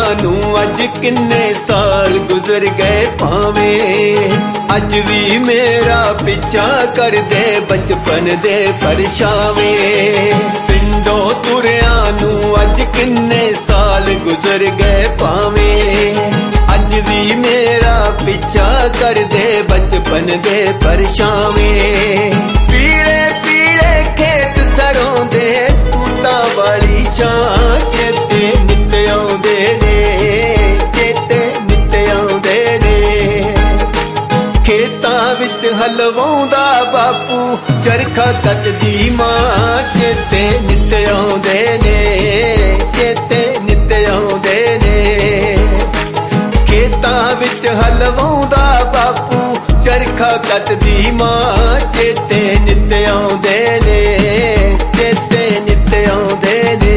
ਨੂੰ ਅੱਜ ਕਿੰਨੇ ਸਾਲ ਗੁਜ਼ਰ ਗਏ ਭਾਵੇਂ ਅੱਜ ਵੀ ਮੇਰਾ ਪਿੱਛਾ ਕਰਦੇ ਬਚਪਨ ਦੇ ਪਰਛਾਵੇਂ। ਪਿੰਡੋਂ ਤੁਰਿਆਂ ਨੂੰ ਅੱਜ ਕਿੰਨੇ ਸਾਲ ਗੁਜ਼ਰ ਗਏ ਭਾਵੇਂ ਅੱਜ ਵੀ ਮੇਰਾ ਪਿੱਛਾ ਕਰਦੇ ਬਚਪਨ ਦੇ ਪਰਛਾਵੇਂ। ਪੀਲੇ ਪੀਲੇ ਖੇਤ ਸਰੋਂ ਦੇ ਤੂਤਾਂ ਵਾਲੀ ਛਾਂ ਚੇਤੇ ਨਿੱਤ ਆਉਂਦੇ ਨੇ, ਚੇਤੇ ਨਿੱਤ ਆਉਂਦੇ ਨੇ। ਖੇਤਾਂ ਵਿੱਚ ਹਲਵਾਉਂਦਾ ਬਾਪੂ ਚਰਖਾ ਕੱਤਦੀ ਮਾਂ ਚੇਤੇ ਨਿੱਤ ਆਉਂਦੇ ਨੇ, ਚੇਤੇ ਨਿੱਤ ਆਉਂਦੇ ਨੇ। ਖੇਤਾਂ ਵਿੱਚ ਹਲਵਾਉਂਦਾ ਬਾਪੂ ਚਰਖਾ ਕੱਤਦੀ ਮਾਂ ਚੇਤੇ ਨਿੱਤ ਆਉਂਦੇ ਨੇ, ਚੇਤੇ ਨਿੱਤ ਆਉਂਦੇ ਨੇ।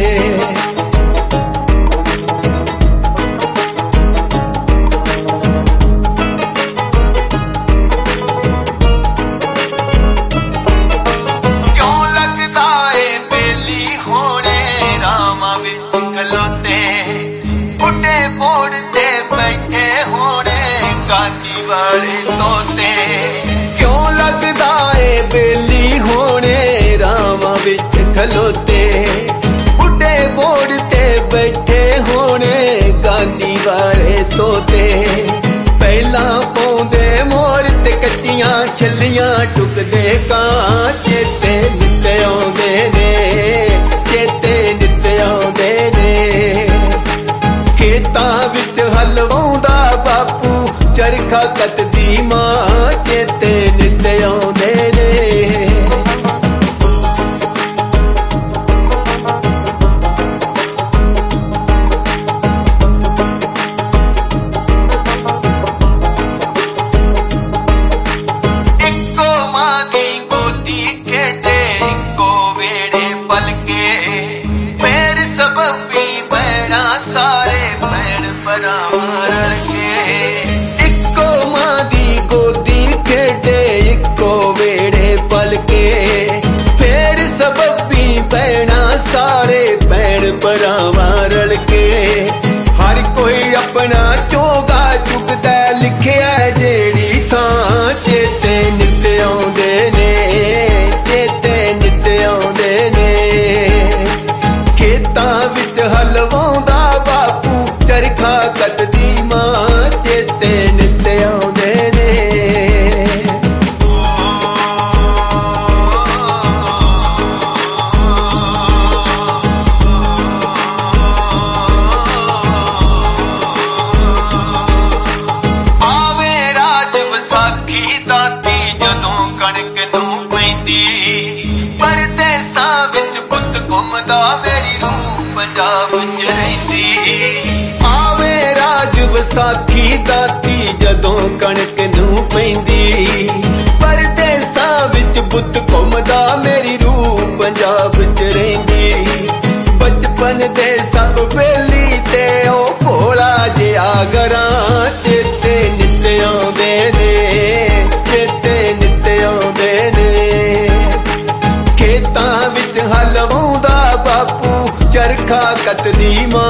ਵਾਲੇ ਤੋਤੇ ਕਿਉਂ ਲੱਗਦਾ ਏ ਬੇਲੀ ਹੋਣੇ ਰਾਵਾਂ ਵਿੱਚ ਖਲੋਤੇ। ਬੁੱਢੇ ਬੋੜ ਤੇ ਬੈਠੇ ਹੋਣੇ ਗਾਨੀ ਵਾਲੇ ਤੋਤੇ। ਪਹਿਲਾਂ ਪਾਉਂਦੇ ਮੋਰ ਤੇ ਕੱਚੀਆਂ ਛੱਲੀਆਂ ਟੁਕਦੇ ਕਾਂ ਚੇਤੇ ਨਿੱਤ ਆਉਂਦੇ ਨੇ, ਚੇਤੇ ਨਿੱਤ ਆਉਂਦੇ ਨੇ। ਖੇਤਾਂ ਵਿੱਚ ਹਲਵਾਉਂਦਾ ਬਾਪੂ ਚਰਖਾ ਕੱਤਦੀ ਮਾਂ ਚੇਤੇ ਨਿੱਤ ਆਉਂਦੇ ਨੇ। ਇੱਕੋ ਮਾਂ ਦੀ ਗੋਦੀ ਖੇਡੇ ਇੱਕੋ ਵੇੜੇ ਪਲਕੇ ਪੈਰ ਸਬੱਬੀ ਬਹਿਣਾ ਸਾਰੇ ਭੈਣ ਭਰਾਵਾਂ ਰਲ ਕੇ। ਇੱਕੋ ਵੇੜੇ ਪਲਕੇ ਫੇਰ ਸਬੱਬੀ ਭੈਣਾਂ ਸਾਰੇ ਭੈਣ ਭਰਾਵਾਂ ਰਲ ਕੇ। ਹਰ ਕੋਈ ਆਪਣਾ ਚੋਗਾ ਚੁੱਕਦਾ ਲਿਖਿਆ ਜਿਹੜੀ ਥਾਂ ਚੇਤੇ ਨਿੱਤ ਆਉਂਦੇ ਨੇ, ਚੇਤੇ ਨਿੱਤ ਆਉਂਦੇ ਨੇ। ਖੇਤਾਂ ਵਿੱਚ ਹਲਵਾਉਂਦਾ ਬਾਪੂ ਚਰਖਾ ਕੱਤਦੀ ਮਾਂ ਚੇਤੇ ਨਿੱਤ ਆਉਂਦੇ ਨੇ। ਪਰਦੇਸਾਂ ਵਿੱਚ ਪੁੱਤ ਘੁੰਮਦਾ ਮੇਰੀ ਰੂਹ ਪੰਜਾਬ ਵਿੱਚ ਰਹਿੰਦੀ। ਆਵੇ ਰਾਜ ਵਿਸਾਖੀ ਦਾਤੀ ਜਦੋਂ ਕਣਕ ਨੂੰ ਪੈਂਦੀ। ਪਰਦੇਸਾਂ ਵਿੱਚ ਪੁੱਤ ਘੁੰਮਦਾ ਮੇਰੀ ਰੂਹ ਪੰਜਾਬ ਵਿੱਚ ਰਹਿੰਦੀ। ਬਚਪਨ ਦੇ ਸਭ ਵੇਲੀ ਤੇ ਉਹ ਭੋਲਾ ਜਿਹਾ ਗਰਾਂ ਚੇਤੇ ਨਿੱਤ ਆਉਂਦੇ ਨੇ, ਚੇਤੇ ਨਿੱਤ ਆਉਂਦੇ ਨੇ। ਖੇਤਾਂ ਵਿੱਚ ਹਲਵਾਉਂਦਾ ਬਾਪੂ ਚਰਖਾ ਕੱਤਦੀ ਮਾਂ